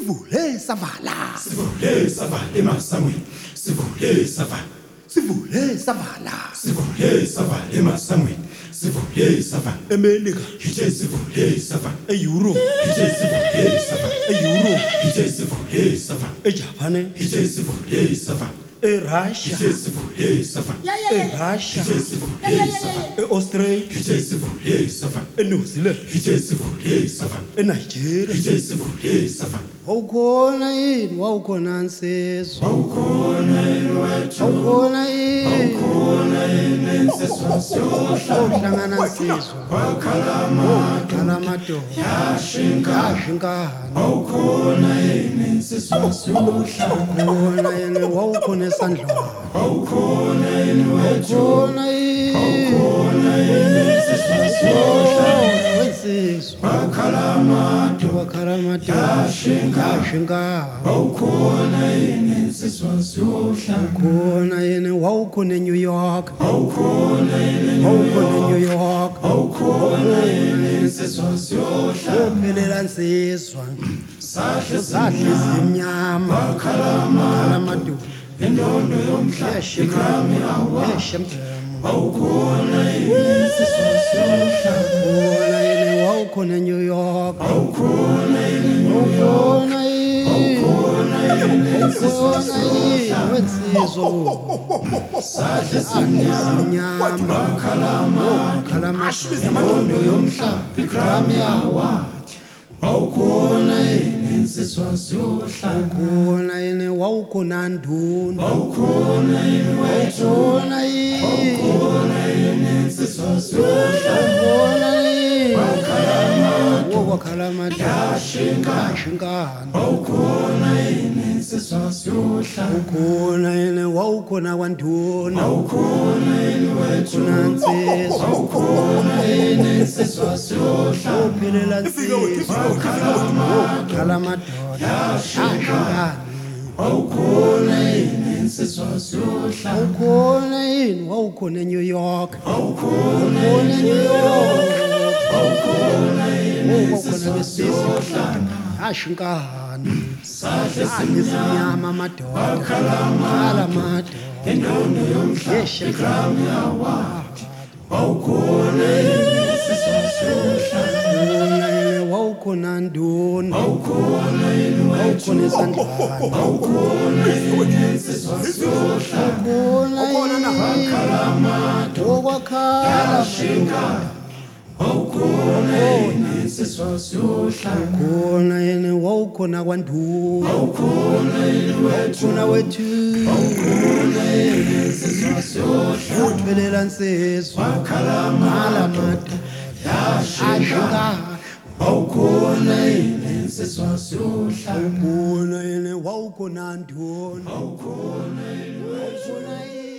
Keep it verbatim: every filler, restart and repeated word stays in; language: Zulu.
Sivule savala. Sivule savala emasamweni. Sivule savala. Sivule savala. Sivule savala emasamweni. Sivule savala. eMelika. Ije sivule savala. eEurope. Ije sivule savala. eEurope. Ije sivule savala. eJapan. Ije sivule savala. eRussia. Ije sivule savala. eRussia. Ije sivule savala. eAustralia. Ije sivule savala. eNew Zealand. Ije sivule savala. eNigeria. Ije sivule savala. Wawukhona yini wawukhona nsizwa. Awukhona yini wethu. Wawukhona yini. Awukhona yini insizwa siyohla. Uhlangana nsizwa. Wakhalama. Wakhala madoda. Yashinga. Yashinkana. Awukhona yini insizwa siyohla. Wawukhona yini wawukhona esandleni. Awukhona yini wethu. Wawukhona yini. Awukhona yini insizwa siyohla. Wensizwa. Wakhalama. Wakhala madoda. Yashinga. Yashinkana. Awukhona yini insizwa siyohla. Khona yini wawukhona eNew York. Awukhona yini Wawukhona eNew York. awukhona yini insizwa siyohla. Uphelela nsizwa. Sahle Zahle zimnyama. Wakhalama. Madoda. Indondo yomhlaba. Yeshimdlamo. Yeshimdlamo. Awukhona yini insizwa siyohla. Khona yini wawukhona eNew York. Awukhona yini Khona yini. awukhona yini insizwa Khona yini wensizwa. sahle simnyama. Zimnyama. Wakhalama. Wakhala madoda. Indondo yomhlaba. Igrami yawathi. Awukhona yini insizwa siyohla. Khona yini wawukhona nduna. Awukhona yini wethu. Khona yini. Awukhona yini insizwa siyohla. Khona yini. Wakhalama. Wakhala madoda. Yashinga. Yashinkana. Awukhona yini insizwa siyohla. Khona yini wawukhona kwanduna. Awukhona yini wethu. Khona nsizwa. Awukhona yini insizwa siyohla. Uphelela nsizwa. Wakhala madoda. Yashinkana. Awukhona yini insizwa siyohla. Awukhona yini wawukhona eNew York. Awukhona Khona eNew York. awukhona yini Wawukhona insizwa besizwa. siyohla. Yashinkana. Sahle Zahle zimnyama madoda. Wakhala madoda. indondo yomhlaba. Yeshimdlamo. Awukhona yini insizwa siyohla. Khona yini wawukhona nduna. Awukhona yini wethu. Wawukhona esandleni. Awukhona yini insizwa siyohla. Khona yini. Okwakhala. Yashinga. Awukhona yini insizwa siyohla. Khona yini wawukhona kwanduna. Awukhona yini wethu. Khona wethu. Awukhona yini insizwa siyohla. Uphelela nsizwa. Wakhalama. Madoda. Yashinkana. Awukhona yini insizwa siyohla. Khona yini wawukhona nduna. Awukhona yini wethu. Khona yini.